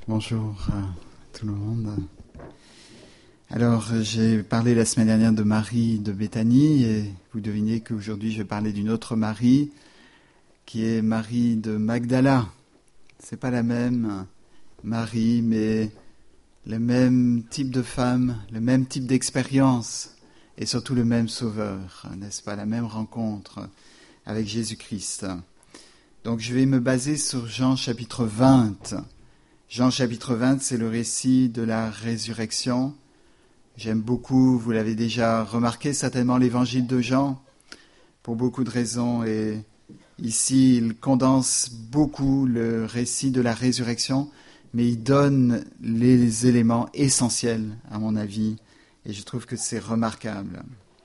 Bonjour à tout le monde. Alors, j'ai parlé la semaine dernière de Marie de Béthanie et vous devinez qu'aujourd'hui je vais parler d'une autre Marie qui est Marie de Magdala. C'est pas la même Marie, mais le même type de femme, le même type d'expérience et surtout le même sauveur, n'est-ce pas, la même rencontre avec Jésus-Christ. Donc je vais me baser sur Jean chapitre 20. Jean chapitre 20, c'est le récit de la résurrection. J'aime beaucoup, vous l'avez déjà remarqué certainement, l'évangile de Jean, pour beaucoup de raisons. Et ici, il condense beaucoup le récit de la résurrection, mais il donne les éléments essentiels, à mon avis, et je trouve que c'est remarquable.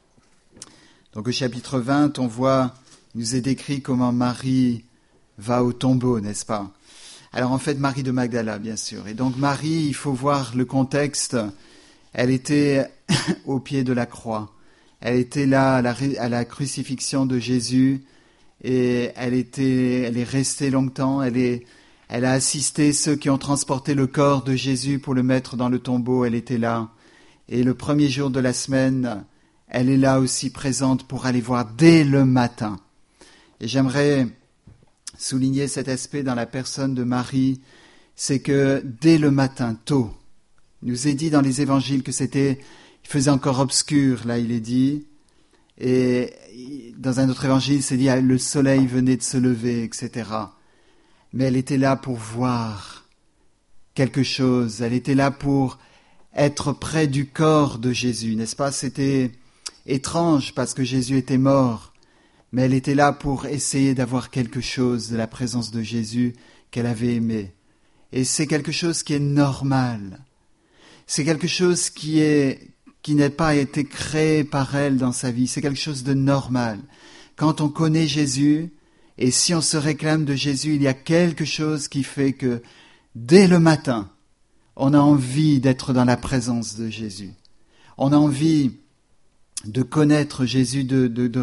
Donc au chapitre 20, on voit, il nous est décrit comment Marie va au tombeau, n'est-ce pas ? Alors en fait, Marie de Magdala, bien sûr. Et donc Marie, il faut voir le contexte. Elle était au pied de la croix. Elle était là à la crucifixion de Jésus. Et elle est restée longtemps. Elle a assisté ceux qui ont transporté le corps de Jésus pour le mettre dans le tombeau. Elle était là. Et le premier jour de la semaine, elle est là aussi présente pour aller voir dès le matin. Et j'aimerais souligner cet aspect dans la personne de Marie, c'est que dès le matin, tôt, il nous est dit dans les évangiles que il faisait encore obscur, là il est dit, et dans un autre évangile, c'est dit le soleil venait de se lever, etc. Mais elle était là pour voir quelque chose, elle était là pour être près du corps de Jésus, n'est-ce pas ? C'était étrange parce que Jésus était mort, mais elle était là pour essayer d'avoir quelque chose de la présence de Jésus qu'elle avait aimé. Et c'est quelque chose qui est normal. C'est quelque chose qui n'a pas été créé par elle dans sa vie. C'est quelque chose de normal. Quand on connaît Jésus, et si on se réclame de Jésus, il y a quelque chose qui fait que dès le matin, on a envie d'être dans la présence de Jésus. On a envie de connaître Jésus, de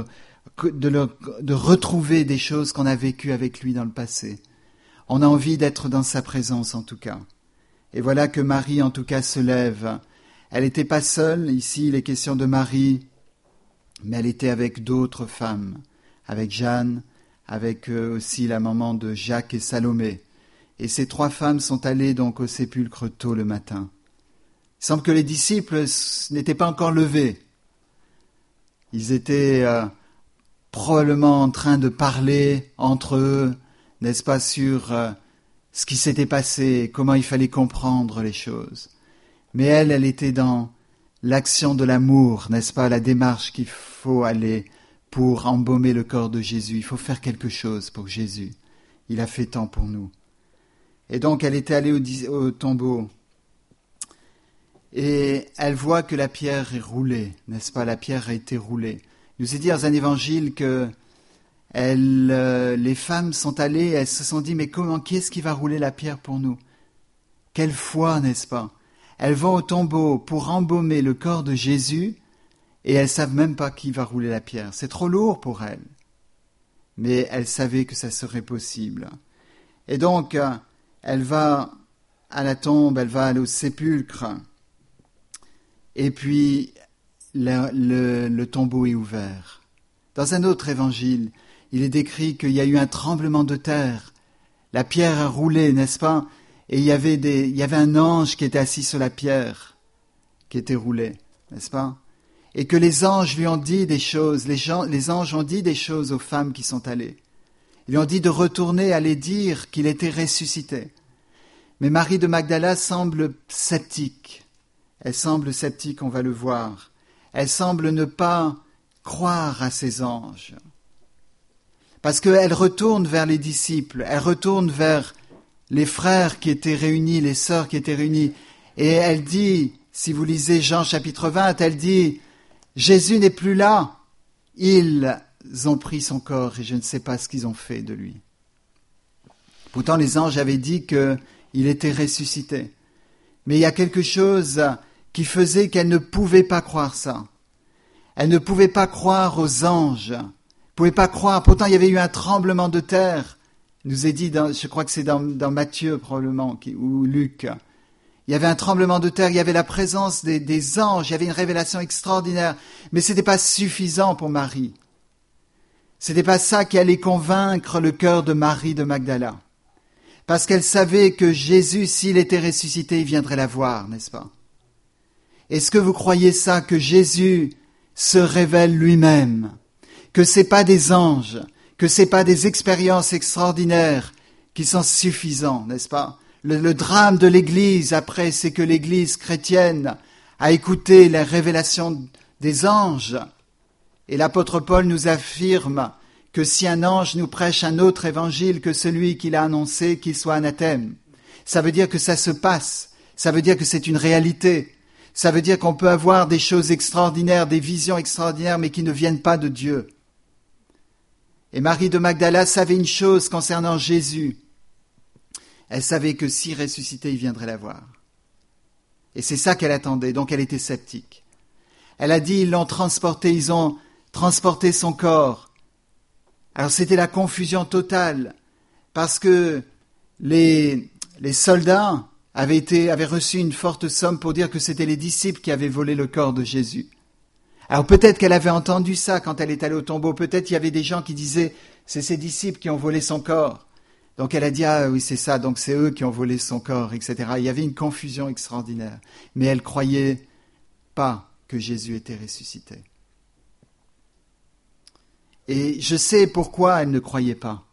retrouver des choses qu'on a vécues avec lui dans le passé. On a envie d'être dans sa présence en tout cas. Et voilà que Marie en tout cas se lève. Elle n'était pas seule, ici il est question de Marie, mais elle était avec d'autres femmes, avec Jeanne, avec aussi la maman de Jacques et Salomé. Et ces trois femmes sont allées donc au sépulcre tôt le matin. Il semble que les disciples n'étaient pas encore levés. Ils étaient probablement en train de parler entre eux, n'est-ce pas, sur ce qui s'était passé, comment il fallait comprendre les choses. Mais elle était dans l'action de l'amour, n'est-ce pas, la démarche qu'il faut aller pour embaumer le corps de Jésus. Il faut faire quelque chose pour Jésus. Il a fait tant pour nous. Et donc elle était allée au tombeau. Et elle voit que la pierre est roulée, n'est-ce pas, la pierre a été roulée. Il nous est dit dans un évangile que les femmes sont allées, elles se sont dit, mais comment, qui est-ce qui va rouler la pierre pour nous ? Quelle foi, n'est-ce pas ? Elles vont au tombeau pour embaumer le corps de Jésus et elles ne savent même pas qui va rouler la pierre. C'est trop lourd pour elles. Mais elles savaient que ça serait possible. Et donc, elle va à la tombe, elle va aller au sépulcre. Et puis, le tombeau est ouvert. Dans un autre évangile, il est décrit qu'il y a eu un tremblement de terre. La pierre a roulé, n'est-ce pas ? Et il y avait un ange qui était assis sur la pierre, qui était roulée, n'est-ce pas ? Et que les anges lui ont dit des choses, les anges ont dit des choses aux femmes qui sont allées. Ils lui ont dit de retourner aller dire qu'il était ressuscité. Mais Marie de Magdala semble sceptique. Elle semble sceptique, on va le voir. Elle semble ne pas croire à ces anges. Parce qu'elle retourne vers les disciples, elle retourne vers les frères qui étaient réunis, les sœurs qui étaient réunies. Et elle dit, si vous lisez Jean chapitre 20, elle dit, Jésus n'est plus là. Ils ont pris son corps et je ne sais pas ce qu'ils ont fait de lui. Pourtant, les anges avaient dit qu'il était ressuscité. Mais il y a quelque chose qui faisait qu'elle ne pouvait pas croire ça. Elle ne pouvait pas croire aux anges. Elle ne pouvait pas croire. Pourtant, il y avait eu un tremblement de terre. nous est dit, je crois que c'est dans Matthieu probablement, ou Luc, il y avait un tremblement de terre, il y avait la présence des anges, il y avait une révélation extraordinaire, mais ce n'était pas suffisant pour Marie. Ce n'était pas ça qui allait convaincre le cœur de Marie de Magdala. Parce qu'elle savait que Jésus, s'il était ressuscité, il viendrait la voir, n'est-ce pas? Est-ce que vous croyez ça, que Jésus se révèle lui-même, que ce n'est pas des anges, que ce n'est pas des expériences extraordinaires qui sont suffisants, n'est-ce pas? Le drame de l'Église, après, c'est que l'Église chrétienne a écouté les révélations des anges. Et l'apôtre Paul nous affirme que si un ange nous prêche un autre évangile que celui qu'il a annoncé, qu'il soit anathème. Ça veut dire que ça se passe. Ça veut dire que c'est une réalité. Ça veut dire qu'on peut avoir des choses extraordinaires, des visions extraordinaires, mais qui ne viennent pas de Dieu. Et Marie de Magdala savait une chose concernant Jésus. Elle savait que si ressuscité, il viendrait la voir. Et c'est ça qu'elle attendait, donc elle était sceptique. Elle a dit, ils ont transporté son corps. Alors c'était la confusion totale, parce que les soldats avaient reçu une forte somme pour dire que c'était les disciples qui avaient volé le corps de Jésus. Alors peut-être qu'elle avait entendu ça quand elle est allée au tombeau, peut-être il y avait des gens qui disaient, c'est ses disciples qui ont volé son corps. Donc elle a dit, ah oui c'est ça, donc c'est eux qui ont volé son corps, etc. Il y avait une confusion extraordinaire, mais elle croyait pas que Jésus était ressuscité. Et je sais pourquoi elle ne croyait pas.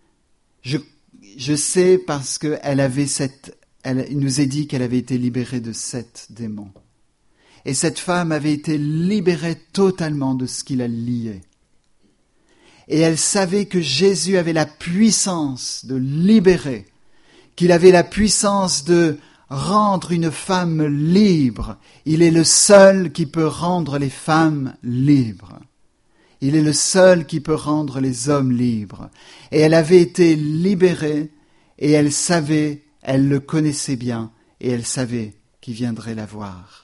Je sais parce qu'elle avait il nous est dit qu'elle avait été libérée de 7 démons. Et cette femme avait été libérée totalement de ce qui la liait. Et elle savait que Jésus avait la puissance de libérer, qu'il avait la puissance de rendre une femme libre. Il est le seul qui peut rendre les femmes libres. Il est le seul qui peut rendre les hommes libres. Et elle avait été libérée, et elle savait, elle le connaissait bien, et elle savait qu'il viendrait la voir.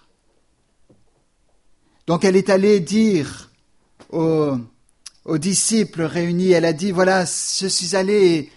Donc elle est allée dire aux disciples réunis, elle a dit, voilà, je suis allée,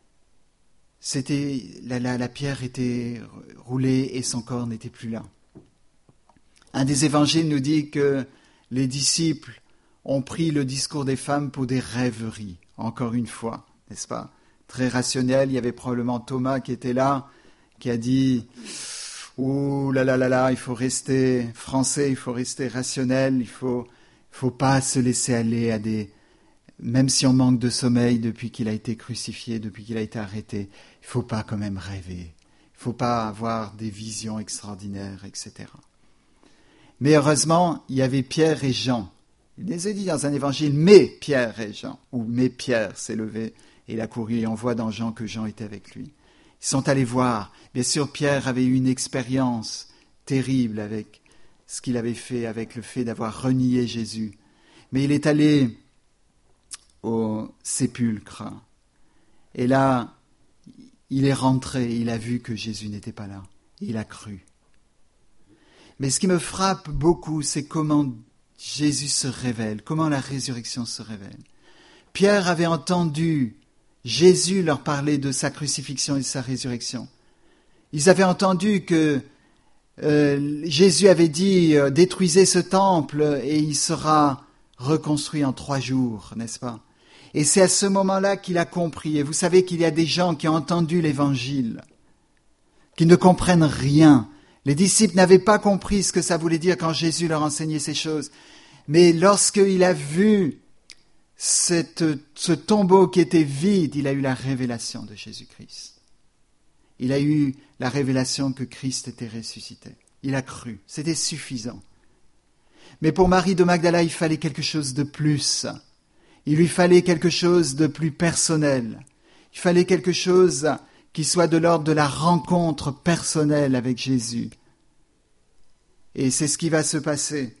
la pierre était roulée et son corps n'était plus là. Un des évangiles nous dit que les disciples ont pris le discours des femmes pour des rêveries, encore une fois, n'est-ce pas? Très rationnel, il y avait probablement Thomas qui était là, qui a dit « Ouh là là là là, il faut rester français, il faut rester rationnel, il faut pas se laisser aller à des... Même si on manque de sommeil depuis qu'il a été crucifié, depuis qu'il a été arrêté, il faut pas quand même rêver, il faut pas avoir des visions extraordinaires, etc. » Mais heureusement, il y avait Pierre et Jean. Il les a dit dans un évangile, mais Pierre et Jean, ou mais Pierre s'est levé et il a couru, et on voit dans Jean que Jean était avec lui. Ils sont allés voir. Bien sûr, Pierre avait eu une expérience terrible avec ce qu'il avait fait, avec le fait d'avoir renié Jésus. Mais il est allé au sépulcre. Et là, il est rentré, il a vu que Jésus n'était pas là. Et il a cru. Mais ce qui me frappe beaucoup, c'est comment Jésus se révèle, comment la résurrection se révèle. Pierre avait entendu Jésus leur parler de sa crucifixion et de sa résurrection. Ils avaient entendu que Jésus avait dit « Détruisez ce temple et il sera reconstruit en 3 jours », n'est-ce pas? Et c'est à ce moment-là qu'il a compris. Et vous savez qu'il y a des gens qui ont entendu l'Évangile, qui ne comprennent rien. Les disciples n'avaient pas compris ce que ça voulait dire quand Jésus leur enseignait ces choses. Mais lorsqu'il a vu ce tombeau qui était vide, il a eu la révélation de Jésus-Christ. Il a eu la révélation que Christ était ressuscité. Il a cru. C'était suffisant. Mais pour Marie de Magdala, il fallait quelque chose de plus. Il lui fallait quelque chose de plus personnel. Il fallait quelque chose qui soit de l'ordre de la rencontre personnelle avec Jésus. Et c'est ce qui va se passer.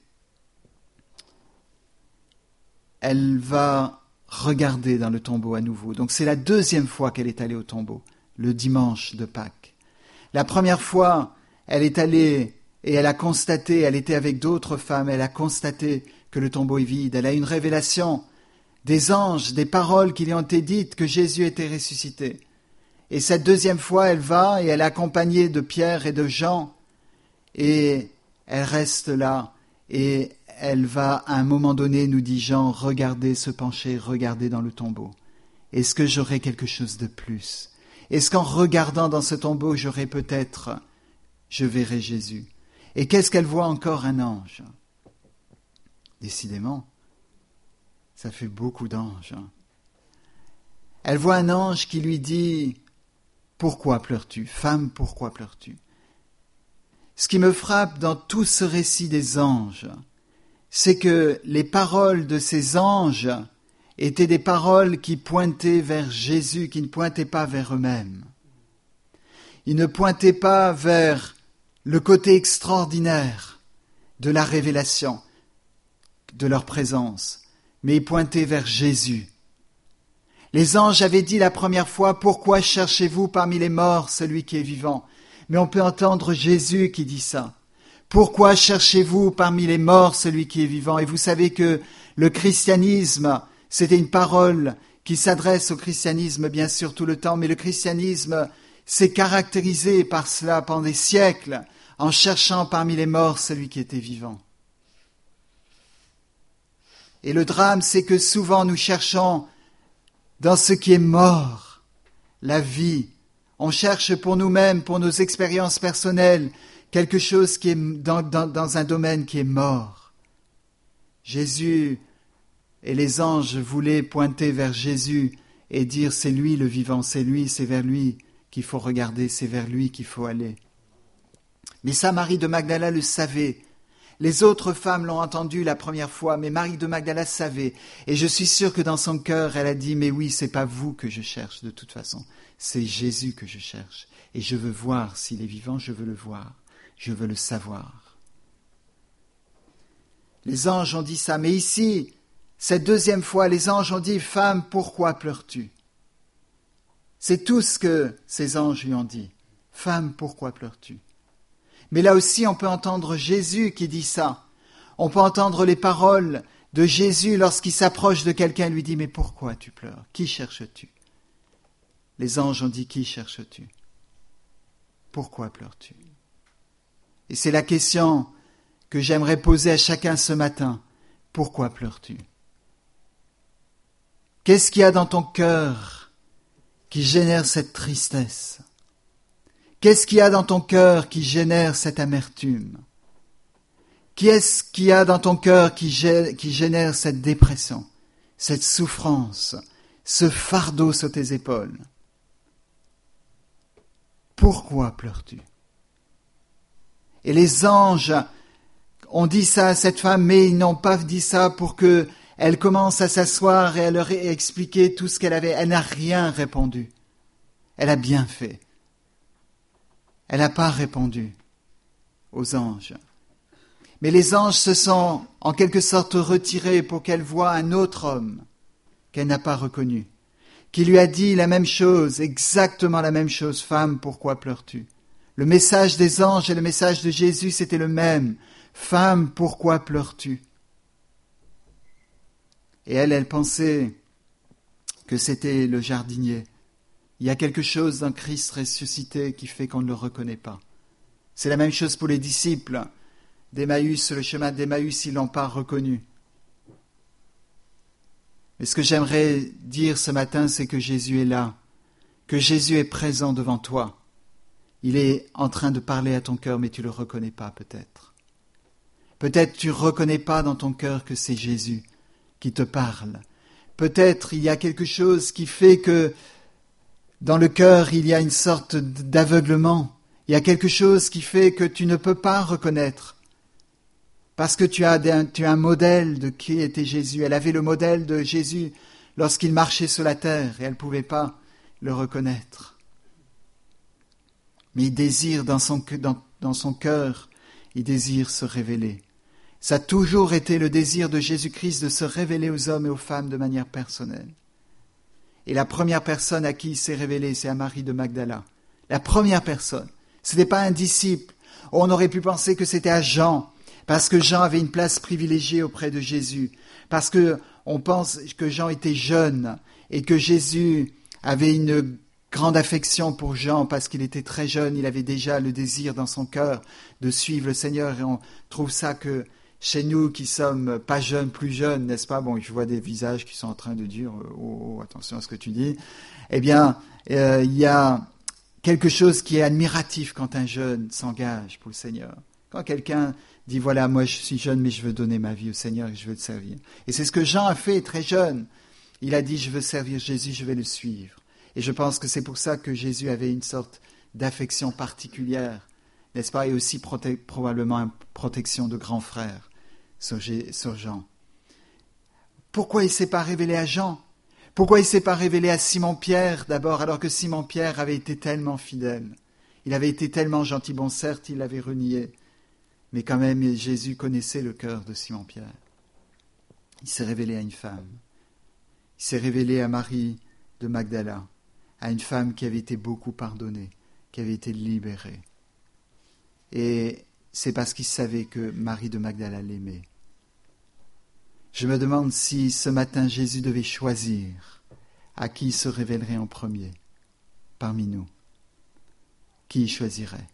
Elle va regarder dans le tombeau à nouveau. Donc c'est la 2e fois qu'elle est allée au tombeau, le dimanche de Pâques. La première fois, elle est allée et elle a constaté, elle était avec d'autres femmes, elle a constaté que le tombeau est vide. Elle a une révélation des anges, des paroles qui lui ont été dites que Jésus était ressuscité. Et cette deuxième fois, elle va et elle est accompagnée de Pierre et de Jean. Et elle reste là. Et elle va, à un moment donné, nous dit Jean, regardez, se pencher, regardez dans le tombeau. Est-ce que j'aurai quelque chose de plus? Est-ce qu'en regardant dans ce tombeau, je verrai Jésus? Et qu'est-ce qu'elle voit encore? Un ange. Décidément, ça fait beaucoup d'anges. Elle voit un ange qui lui dit « Pourquoi pleures-tu? Femme, pourquoi pleures-tu » Ce qui me frappe dans tout ce récit des anges, c'est que les paroles de ces anges étaient des paroles qui pointaient vers Jésus, qui ne pointaient pas vers eux-mêmes. Ils ne pointaient pas vers le côté extraordinaire de la révélation, de leur présence, mais ils pointaient vers Jésus. Les anges avaient dit la première fois « Pourquoi cherchez-vous parmi les morts celui qui est vivant ?» Mais on peut entendre Jésus qui dit ça. « Pourquoi cherchez-vous parmi les morts celui qui est vivant ?» Et vous savez que le christianisme, c'était une parole qui s'adresse au christianisme bien sûr tout le temps, mais le christianisme s'est caractérisé par cela pendant des siècles, en cherchant parmi les morts celui qui était vivant. Et le drame, c'est que souvent nous cherchons dans ce qui est mort, la vie. On cherche pour nous-mêmes, pour nos expériences personnelles, quelque chose qui est dans un domaine qui est mort. Jésus et les anges voulaient pointer vers Jésus et dire c'est lui le vivant, c'est lui, c'est vers lui qu'il faut regarder, c'est vers lui qu'il faut aller. Mais ça, Marie de Magdala le savait. Les autres femmes l'ont entendu la première fois, mais Marie de Magdala savait. Et je suis sûr que dans son cœur, elle a dit, mais oui, c'est pas vous que je cherche de toute façon. C'est Jésus que je cherche. Et je veux voir s'il est vivant, je veux le voir. Je veux le savoir. Les anges ont dit ça. Mais ici, cette deuxième fois, les anges ont dit, femme, pourquoi pleures-tu? C'est tout ce que ces anges lui ont dit. Femme, pourquoi pleures-tu? Mais là aussi, on peut entendre Jésus qui dit ça. On peut entendre les paroles de Jésus lorsqu'il s'approche de quelqu'un et lui dit « Mais pourquoi tu pleures? Qui cherches-tu » Les anges ont dit « Qui cherches-tu? Pourquoi pleures-tu » Et c'est la question que j'aimerais poser à chacun ce matin. Pourquoi pleures-tu? Qu'est-ce qu'il y a dans ton cœur qui génère cette tristesse? Qu'est-ce qu'il y a dans ton cœur qui génère cette amertume? Qu'est-ce qu'il y a dans ton cœur qui génère cette dépression, cette souffrance, ce fardeau sur tes épaules? Pourquoi pleures-tu? Et les anges ont dit ça à cette femme, mais ils n'ont pas dit ça pour qu'elle commence à s'asseoir et à leur expliquer tout ce qu'elle avait. Elle n'a rien répondu. Elle a bien fait. Elle n'a pas répondu aux anges. Mais les anges se sont en quelque sorte retirés pour qu'elle voie un autre homme qu'elle n'a pas reconnu, qui lui a dit la même chose, exactement la même chose. Femme, pourquoi pleures-tu? Le message des anges et le message de Jésus, c'était le même. Femme, pourquoi pleures-tu? Et elle pensait que c'était le jardinier. Il y a quelque chose dans Christ ressuscité qui fait qu'on ne le reconnaît pas. C'est la même chose pour les disciples d'Emmaüs, le chemin d'Emmaüs, ils ne l'ont pas reconnu. Mais ce que j'aimerais dire ce matin, c'est que Jésus est là, que Jésus est présent devant toi. Il est en train de parler à ton cœur, mais tu ne le reconnais pas peut-être. Peut-être tu ne reconnais pas dans ton cœur que c'est Jésus qui te parle. Peut-être il y a quelque chose qui fait que dans le cœur, il y a une sorte d'aveuglement. Il y a quelque chose qui fait que tu ne peux pas reconnaître. Parce que tu as un modèle de qui était Jésus. Elle avait le modèle de Jésus lorsqu'il marchait sur la terre et elle ne pouvait pas le reconnaître. Mais il désire dans son cœur, il désire se révéler. Ça a toujours été le désir de Jésus-Christ de se révéler aux hommes et aux femmes de manière personnelle. Et la première personne à qui il s'est révélé, c'est à Marie de Magdala. La première personne. Ce n'était pas un disciple. On aurait pu penser que c'était à Jean, parce que Jean avait une place privilégiée auprès de Jésus, parce que on pense que Jean était jeune et que Jésus avait une grande affection pour Jean parce qu'il était très jeune, il avait déjà le désir dans son cœur de suivre le Seigneur et on trouve ça que chez nous qui sommes pas jeunes, plus jeunes, n'est-ce pas? Bon, je vois des visages qui sont en train de dire « Oh, attention à ce que tu dis ». Eh bien, il y a quelque chose qui est admiratif quand un jeune s'engage pour le Seigneur. Quand quelqu'un dit « Voilà, moi je suis jeune, mais je veux donner ma vie au Seigneur et je veux le servir ». Et c'est ce que Jean a fait très jeune. Il a dit « Je veux servir Jésus, je vais le suivre ». Et je pense que c'est pour ça que Jésus avait une sorte d'affection particulière, n'est-ce pas? Et aussi probablement une protection de grand frère sur Jean. Pourquoi il ne s'est pas révélé à Jean? Pourquoi il ne s'est pas révélé à Simon-Pierre d'abord, alors que Simon-Pierre avait été tellement fidèle? Il avait été tellement gentil. Bon, certes, il l'avait renié, mais quand même, Jésus connaissait le cœur de Simon-Pierre. Il s'est révélé à une femme. Il s'est révélé à Marie de Magdala, à une femme qui avait été beaucoup pardonnée, qui avait été libérée. Et c'est parce qu'il savait que Marie de Magdala l'aimait. Je me demande si ce matin Jésus devait choisir à qui il se révélerait en premier parmi nous. Qui il choisirait?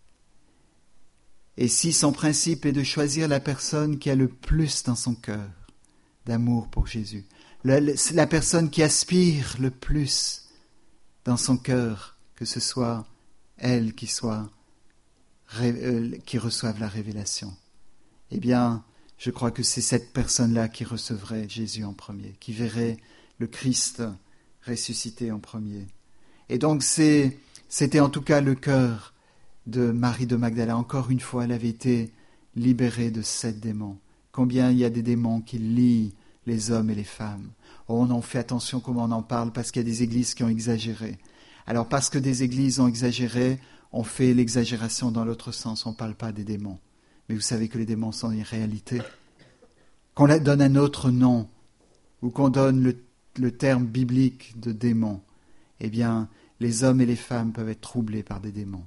Et si son principe est de choisir la personne qui a le plus dans son cœur d'amour pour Jésus, la personne qui aspire le plus dans son cœur, que ce soit elle qui reçoive la révélation, eh bien, je crois que c'est cette personne-là qui recevrait Jésus en premier, qui verrait le Christ ressuscité en premier. Et donc, c'était en tout cas le cœur de Marie de Magdala. Encore une fois, elle avait été libérée de 7 démons. Combien il y a des démons qui lient les hommes et les femmes. Oh, on en fait attention comment on en parle, parce qu'il y a des églises qui ont exagéré. Alors, parce que des églises ont exagéré, on fait l'exagération dans l'autre sens, on ne parle pas des démons. Mais vous savez que les démons sont une réalité. Qu'on leur donne un autre nom, ou qu'on donne le terme biblique de démon, eh bien, les hommes et les femmes peuvent être troublés par des démons.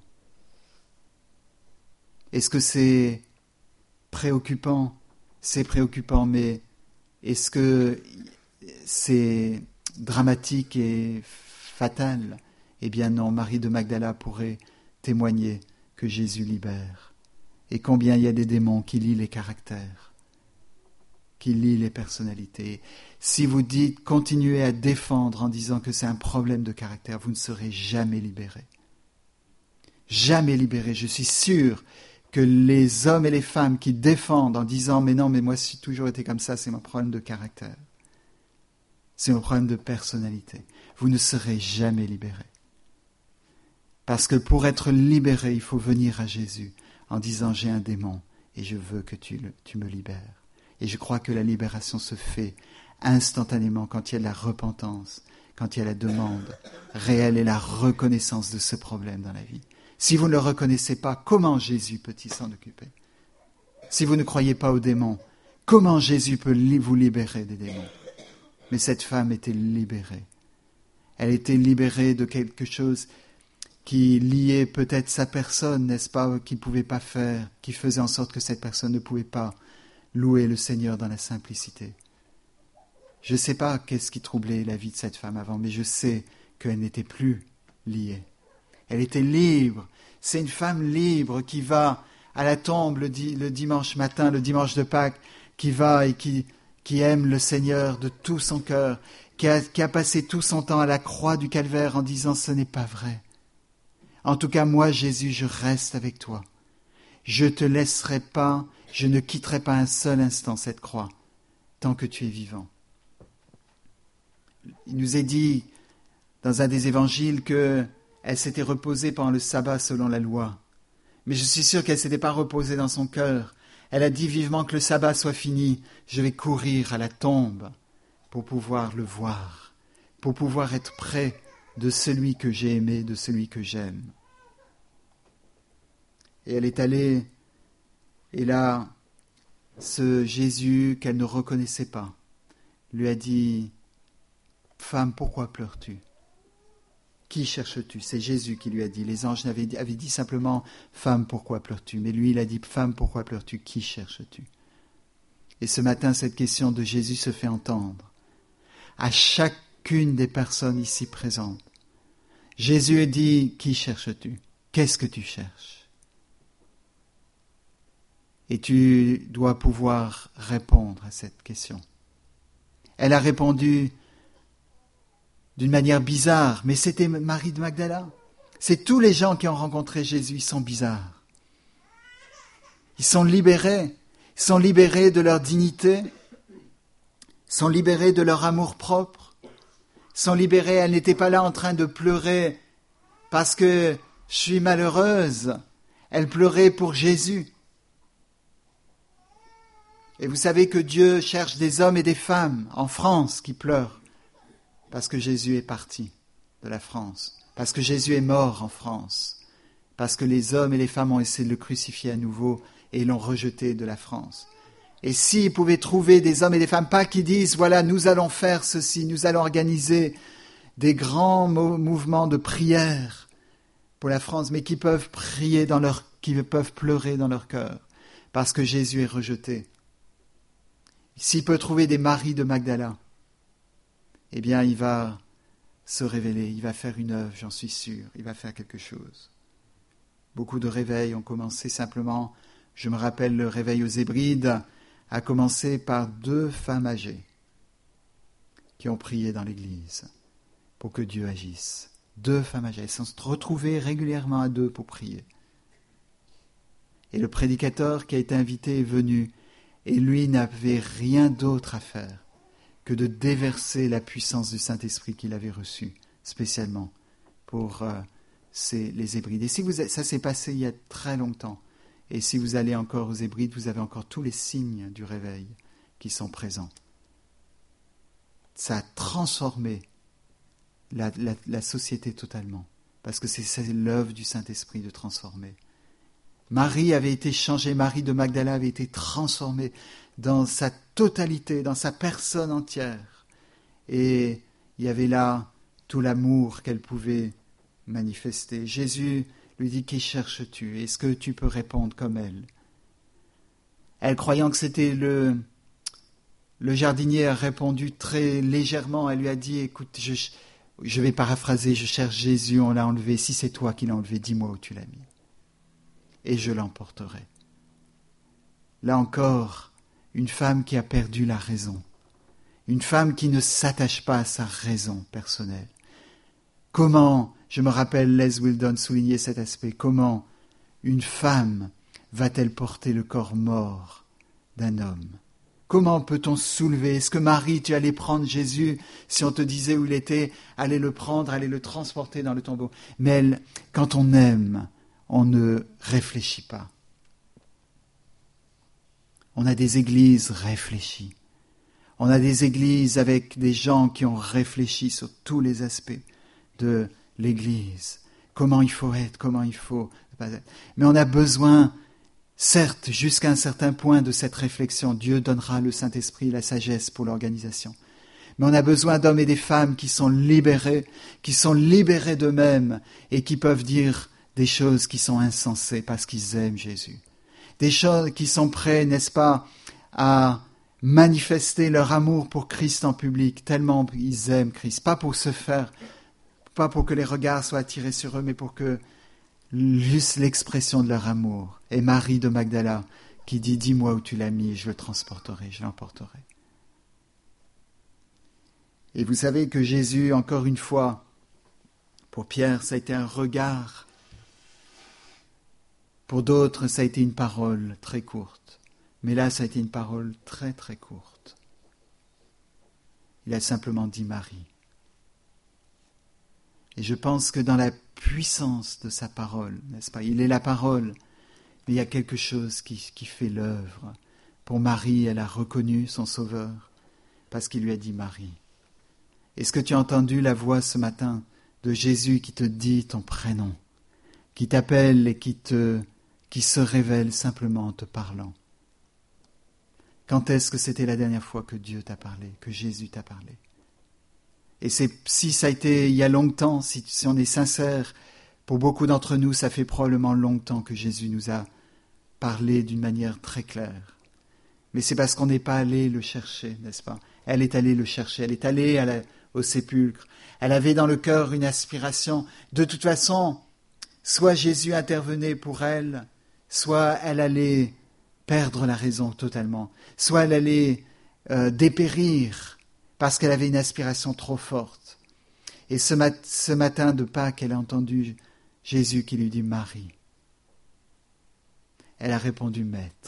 Est-ce que c'est préoccupant? C'est préoccupant, mais est-ce que c'est dramatique et fatal? Eh bien non, Marie de Magdala pourrait témoigner que Jésus libère. Et combien il y a des démons qui lient les caractères, qui lient les personnalités. Si vous dites, continuez à défendre en disant que c'est un problème de caractère, vous ne serez jamais libérés. Jamais libérés. Je suis sûr que les hommes et les femmes qui défendent en disant « mais non, mais moi j'ai toujours été comme ça, c'est mon problème de caractère. C'est mon problème de personnalité. » Vous ne serez jamais libérés. Parce que pour être libéré, il faut venir à Jésus en disant « j'ai un démon et je veux que tu me libères ». Et je crois que la libération se fait instantanément quand il y a de la repentance, quand il y a la demande réelle et la reconnaissance de ce problème dans la vie. Si vous ne le reconnaissez pas, comment Jésus peut-il s'en occuper? Si vous ne croyez pas aux démons, comment Jésus peut vous libérer des démons? Mais cette femme était libérée. Elle était libérée de quelque chose qui liait peut-être sa personne, n'est-ce pas, qu'il ne pouvait pas faire, qui faisait en sorte que cette personne ne pouvait pas louer le Seigneur dans la simplicité. Je ne sais pas qu'est-ce qui troublait la vie de cette femme avant, mais je sais qu'elle n'était plus liée. Elle était libre. C'est une femme libre qui va à la tombe le dimanche matin, le dimanche de Pâques, qui va et qui aime le Seigneur de tout son cœur, qui a passé tout son temps à la croix du Calvaire en disant « ce n'est pas vrai ». En tout cas, moi, Jésus, je reste avec toi. Je ne te laisserai pas, je ne quitterai pas un seul instant cette croix, tant que tu es vivant. Il nous est dit dans un des évangiles qu'elle s'était reposée pendant le sabbat selon la loi. Mais je suis sûr qu'elle ne s'était pas reposée dans son cœur. Elle a dit vivement que le sabbat soit fini. Je vais courir à la tombe pour pouvoir le voir, pour pouvoir être près de celui que j'ai aimé, de celui que j'aime. Et elle est allée, et là, ce Jésus qu'elle ne reconnaissait pas, lui a dit « Femme, pourquoi pleures-tu ? Qui cherches-tu » C'est Jésus qui lui a dit. Les anges avaient dit simplement « Femme, pourquoi pleures-tu » Mais lui, il a dit « Femme, pourquoi pleures-tu ? Qui cherches-tu » Et ce matin, cette question de Jésus se fait entendre à chacune des personnes ici présentes. Jésus dit, qui cherches-tu? Qu'est-ce que tu cherches? Et tu dois pouvoir répondre à cette question. Elle a répondu d'une manière bizarre, mais c'était Marie de Magdala. C'est tous les gens qui ont rencontré Jésus, ils sont bizarres. Ils sont libérés de leur dignité, sont libérés de leur amour-propre, sont libérés, elle n'était pas là en train de pleurer parce que je suis malheureuse, elle pleurait pour Jésus. Et vous savez que Dieu cherche des hommes et des femmes en France qui pleurent parce que Jésus est parti de la France, parce que Jésus est mort en France, parce que les hommes et les femmes ont essayé de le crucifier à nouveau et l'ont rejeté de la France. Et s'ils pouvaient trouver des hommes et des femmes, pas qui disent, voilà, nous allons faire ceci, nous allons organiser des grands mouvements de prière pour la France, mais qui peuvent qui peuvent pleurer dans leur cœur, parce que Jésus est rejeté. S'il peut trouver des maris de Magdala, eh bien, il va se révéler, il va faire une œuvre, j'en suis sûr, il va faire quelque chose. Beaucoup de réveils ont commencé simplement, je me rappelle le réveil aux Hébrides, a commencé par 2 femmes âgées qui ont prié dans l'église pour que Dieu agisse. 2 femmes âgées, elles se sont retrouvées régulièrement à 2 pour prier. Et le prédicateur qui a été invité est venu, et lui n'avait rien d'autre à faire que de déverser la puissance du Saint-Esprit qu'il avait reçue, spécialement pour les Hébrides. Et ça s'est passé il y a très longtemps. Et si vous allez encore aux Hébrides, vous avez encore tous les signes du réveil qui sont présents. Ça a transformé la société totalement, parce que c'est l'œuvre du Saint-Esprit de transformer. Marie avait été changée, Marie de Magdala avait été transformée dans sa totalité, dans sa personne entière. Et il y avait là tout l'amour qu'elle pouvait manifester. Jésus lui dit, qui cherches-tu? Est-ce que tu peux répondre comme elle? Elle, croyant que c'était le jardinier, a répondu très légèrement. Elle lui a dit, écoute, je vais paraphraser, je cherche Jésus, on l'a enlevé. Si c'est toi qui l'as enlevé, dis-moi où tu l'as mis. Et je l'emporterai. Là encore, une femme qui a perdu la raison. Une femme qui ne s'attache pas à sa raison personnelle. Comment, je me rappelle, Les Wildon soulignait cet aspect, comment une femme va-t-elle porter le corps mort d'un homme? Comment peut-on soulever? Est-ce que Marie, tu allais prendre Jésus si on te disait où il était, aller le prendre, aller le transporter dans le tombeau? Mais quand on aime, on ne réfléchit pas. On a des églises réfléchies. On a des églises avec des gens qui ont réfléchi sur tous les aspects de l'église. Comment il faut être, comment il faut ne pas être. Mais on a besoin, certes, jusqu'à un certain point de cette réflexion. Dieu donnera le Saint-Esprit, la sagesse pour l'organisation. Mais on a besoin d'hommes et des femmes qui sont libérés d'eux-mêmes et qui peuvent dire des choses qui sont insensées parce qu'ils aiment Jésus. Des choses qui sont prêts, n'est-ce pas, à manifester leur amour pour Christ en public, tellement ils aiment Christ. Pas pour se faire, pas pour que les regards soient attirés sur eux, mais pour que juste l'expression de leur amour. Et Marie de Magdala qui dit, dis-moi où tu l'as mis, je le transporterai, je l'emporterai. Et vous savez que Jésus, encore une fois, pour Pierre, ça a été un regard. Pour d'autres, ça a été une parole très courte. Mais là, ça a été une parole très très courte. Il a simplement dit Marie. Et je pense que dans la puissance de sa parole, n'est-ce pas? Il est la parole, mais il y a quelque chose qui fait l'œuvre. Pour Marie, elle a reconnu son Sauveur parce qu'il lui a dit Marie. Est-ce que tu as entendu la voix ce matin de Jésus qui te dit ton prénom, qui t'appelle et qui se révèle simplement en te parlant? Quand est-ce que c'était la dernière fois que Dieu t'a parlé, que Jésus t'a parlé? Et si ça a été il y a longtemps, si on est sincère, pour beaucoup d'entre nous, ça fait probablement longtemps que Jésus nous a parlé d'une manière très claire. Mais c'est parce qu'on n'est pas allé le chercher, n'est-ce pas? Elle est allée le chercher, elle est allée au sépulcre. Elle avait dans le cœur une aspiration. De toute façon, soit Jésus intervenait pour elle, soit elle allait perdre la raison totalement, soit elle allait dépérir parce qu'elle avait une aspiration trop forte. Et ce matin de Pâques, elle a entendu Jésus qui lui dit « Marie ». Elle a répondu « Maître ».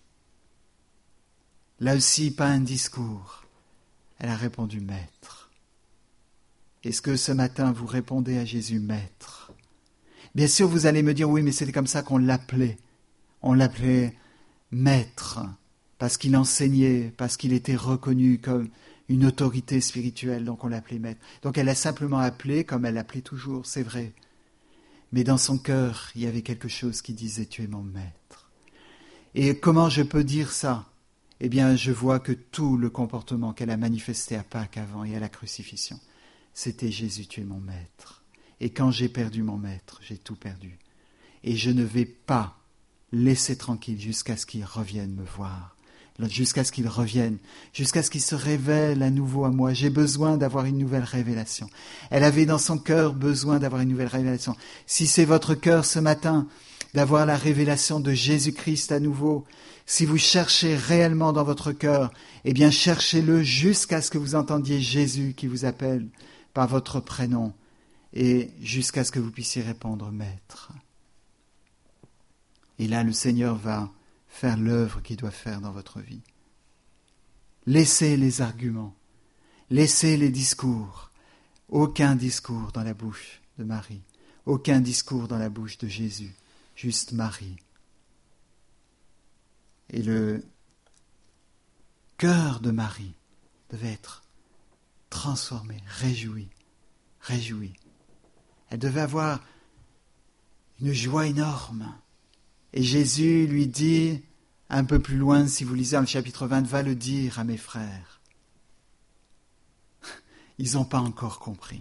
Là aussi, pas un discours. Elle a répondu « Maître ». Est-ce que ce matin, vous répondez à Jésus « Maître » ? Bien sûr, vous allez me dire « Oui, mais c'était comme ça qu'on l'appelait ». On l'appelait « Maître » parce qu'il enseignait, parce qu'il était reconnu comme une autorité spirituelle, donc on l'appelait Maître. Donc elle a simplement appelé comme elle l'appelait toujours, c'est vrai. Mais dans son cœur, il y avait quelque chose qui disait « Tu es mon Maître ». Et comment je peux dire ça ? Eh bien, je vois que tout le comportement qu'elle a manifesté à Pâques avant et à la crucifixion, c'était « Jésus, tu es mon Maître ». Et quand j'ai perdu mon Maître, j'ai tout perdu. Et je ne vais pas laisser tranquille jusqu'à ce qu'il revienne me voir. Jusqu'à ce qu'il revienne, jusqu'à ce qu'il se révèle à nouveau à moi. J'ai besoin d'avoir une nouvelle révélation. Elle avait dans son cœur besoin d'avoir une nouvelle révélation. Si c'est votre cœur ce matin, d'avoir la révélation de Jésus-Christ à nouveau, si vous cherchez réellement dans votre cœur, eh bien cherchez-le jusqu'à ce que vous entendiez Jésus qui vous appelle par votre prénom et jusqu'à ce que vous puissiez répondre « Maître ». Et là, le Seigneur va faire l'œuvre qu'il doit faire dans votre vie. Laissez les arguments, laissez les discours. Aucun discours dans la bouche de Marie, aucun discours dans la bouche de Jésus, juste Marie. Et le cœur de Marie devait être transformé, réjoui. Elle devait avoir une joie énorme. Et Jésus lui dit, un peu plus loin, si vous lisez dans le chapitre 20, va le dire à mes frères. Ils n'ont pas encore compris.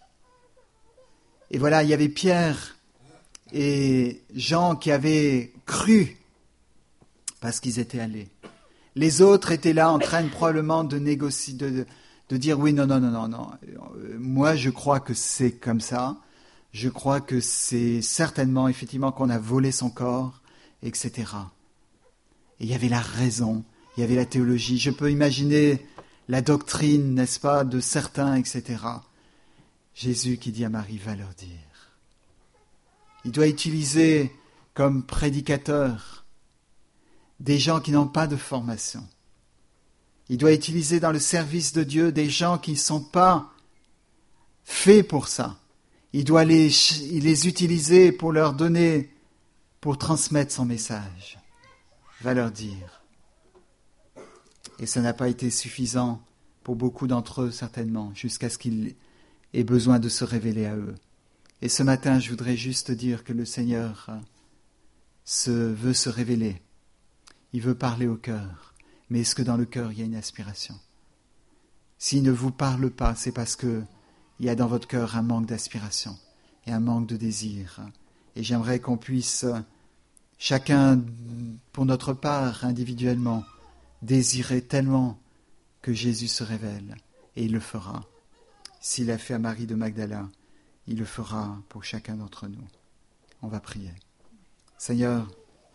Et voilà, il y avait Pierre et Jean qui avaient cru parce qu'ils étaient allés. Les autres étaient là en train probablement de négocier, de dire oui, non. Moi, je crois que c'est comme ça. Je crois que c'est certainement, effectivement, qu'on a volé son corps, etc. Et il y avait la raison, il y avait la théologie. Je peux imaginer la doctrine, n'est-ce pas, de certains, etc. Jésus qui dit à Marie, va leur dire. Il doit utiliser comme prédicateur des gens qui n'ont pas de formation. Il doit utiliser dans le service de Dieu des gens qui ne sont pas faits pour ça. Il doit les utiliser pour leur donner, pour transmettre son message. Va leur dire. Et ça n'a pas été suffisant pour beaucoup d'entre eux, certainement, jusqu'à ce qu'ils aient besoin de se révéler à eux. Et ce matin, je voudrais juste dire que le Seigneur veut se révéler. Il veut parler au cœur. Mais est-ce que dans le cœur, il y a une aspiration ? S'il ne vous parle pas, c'est parce qu'il y a dans votre cœur un manque d'aspiration et un manque de désir. Et j'aimerais qu'on puisse, chacun pour notre part, individuellement, désirer tellement que Jésus se révèle. Et il le fera. S'il l'a fait à Marie de Magdala, il le fera pour chacun d'entre nous. On va prier. Seigneur,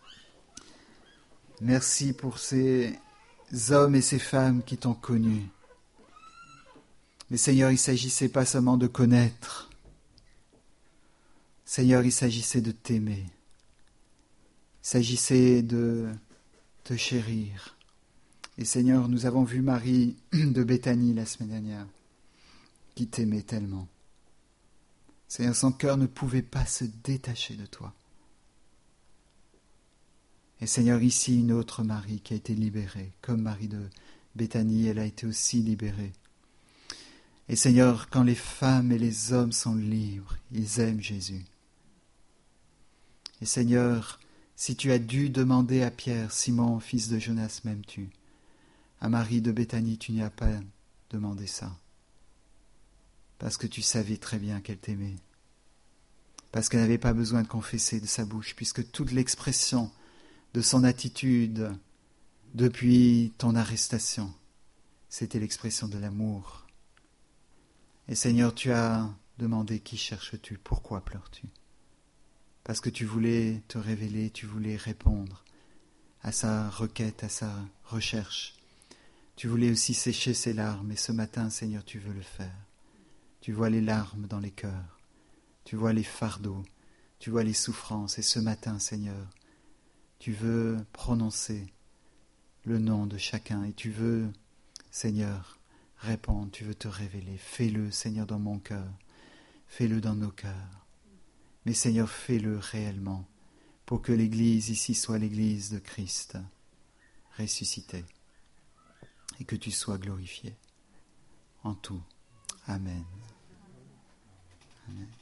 merci pour ces hommes et ces femmes qui t'ont connu. Mais Seigneur, il ne s'agissait pas seulement de connaître. Seigneur, il s'agissait de t'aimer. Il s'agissait de te chérir. Et Seigneur, nous avons vu Marie de Béthanie la semaine dernière, qui t'aimait tellement. Seigneur, son cœur ne pouvait pas se détacher de toi. Et Seigneur, ici, une autre Marie qui a été libérée, comme Marie de Béthanie, elle a été aussi libérée. Et Seigneur, quand les femmes et les hommes sont libres, ils aiment Jésus. Et Seigneur, si tu as dû demander à Pierre, Simon, fils de Jonas, m'aimes-tu ? À Marie de Béthanie, tu n'y as pas demandé ça. Parce que tu savais très bien qu'elle t'aimait. Parce qu'elle n'avait pas besoin de confesser de sa bouche, puisque toute l'expression de son attitude Depuis ton arrestation, c'était l'expression de l'amour. Et Seigneur, tu as demandé qui cherches-tu, pourquoi pleures-tu? Parce que tu voulais te révéler, tu voulais répondre à sa requête, à sa recherche. Tu voulais aussi sécher ses larmes, et ce matin, Seigneur, tu veux le faire. Tu vois les larmes dans les cœurs, tu vois les fardeaux, tu vois les souffrances, et ce matin, Seigneur, tu veux prononcer le nom de chacun, et tu veux, Seigneur, répondre, tu veux te révéler. Fais-le, Seigneur, dans mon cœur, fais-le dans nos cœurs. Mais Seigneur, fais-le réellement, pour que l'Église ici soit l'Église de Christ, ressuscitée, et que tu sois glorifié en tout. Amen. Amen.